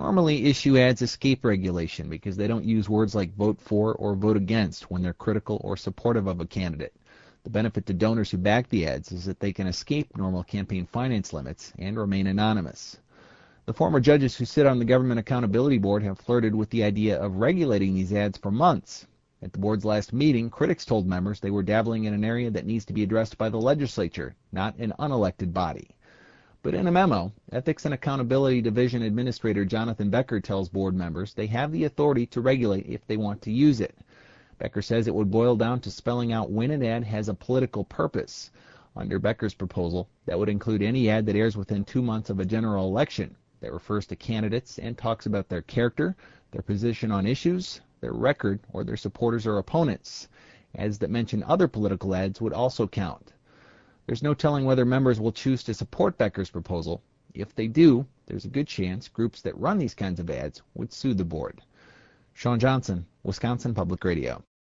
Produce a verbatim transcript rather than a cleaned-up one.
normally issue ads escape regulation because they don't use words like vote for or vote against when they're critical or supportive of a candidate. The benefit to donors who back the ads is that they can escape normal campaign finance limits and remain anonymous. The former judges who sit on the Government Accountability Board have flirted with the idea of regulating these ads for months. At the board's last meeting, critics told members they were dabbling in an area that needs to be addressed by the legislature, not an unelected body. But in a memo, Ethics and Accountability Division Administrator Jonathan Becker tells board members they have the authority to regulate if they want to use it. Becker says it would boil down to spelling out when an ad has a political purpose. Under Becker's proposal, that would include any ad that airs within two months of a general election, that refers to candidates and talks about their character, their position on issues, their record, or their supporters or opponents. Ads that mention other political ads would also count. There's no telling whether members will choose to support Becker's proposal. If they do, there's a good chance groups that run these kinds of ads would sue the board. Sean Johnson, Wisconsin Public Radio.